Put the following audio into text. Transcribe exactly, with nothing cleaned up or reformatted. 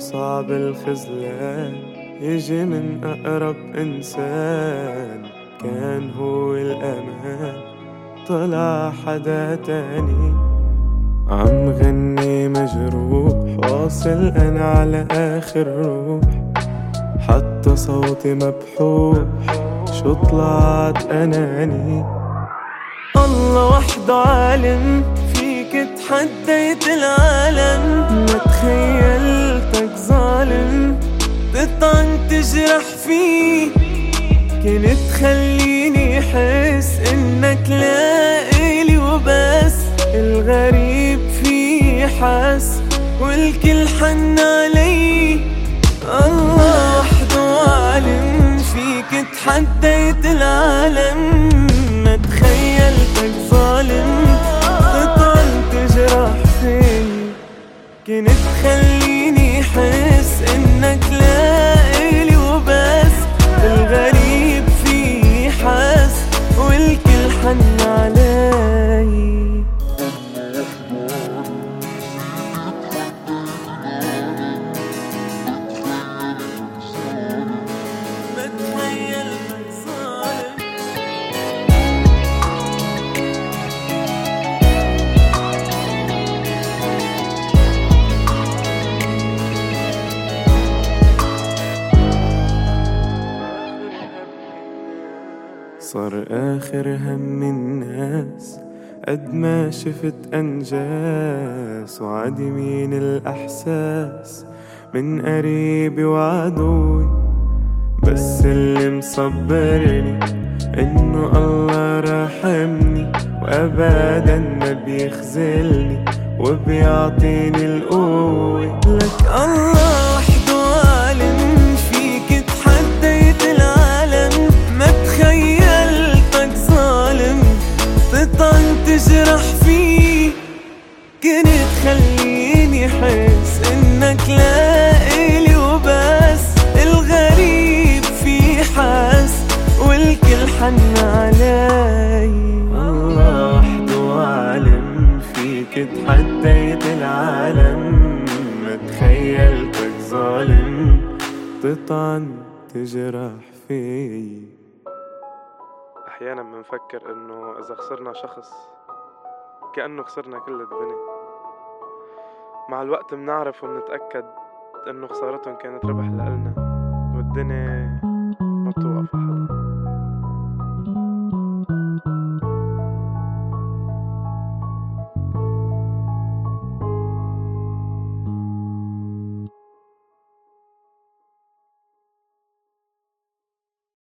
صعب الخذلان يجي من أقرب إنسان، كان هو الأمان طلع حدا تاني. عم غني مجروح واصل أنا على آخر روح، حتى صوتي مبحوح شو طلعت أناني. الله وحده عالم فيك تحديت العالم، ما تخيلتك ظالم تطعن تجرح فيه، كنت تخليني احس انك لإلي وبس. الغريب فيه حس والكل حن علي. الله وحده عالم فيك تحديت العالم، ما تخيلتك ظالم تطعن تجرح فيه، كنت تخليني احس انك لإلي وبس. الغريب فيه حس والكل حن علي. صار آخر هم الناس قد ما شفت أنجاس، وعدمين الأحساس من قريبي وعدوي. بس اللي مصبرني إنه الله راحمني، وأبدا ما بيخذلني وبيعطيني القوة. لك الله وحده عالم فيك تحديت العالم، ما تخيلتك ظالم تطعن تجرح فيه، كنت تخليني حس انك لإلي وبس. الغريب فيه حس والكل حن علي. الله وحده عالم فيك تحديت العالم، ما تخيلتك ظالم تطعن تجرح فيه. أحيانا بنفكر إنه إذا خسرنا شخص كأنه خسرنا كل الدنيا، مع الوقت بنعرف ونتأكد إنه خسارتهم كانت ربح لإلنا، والدنيا ما بتوقف لحدا.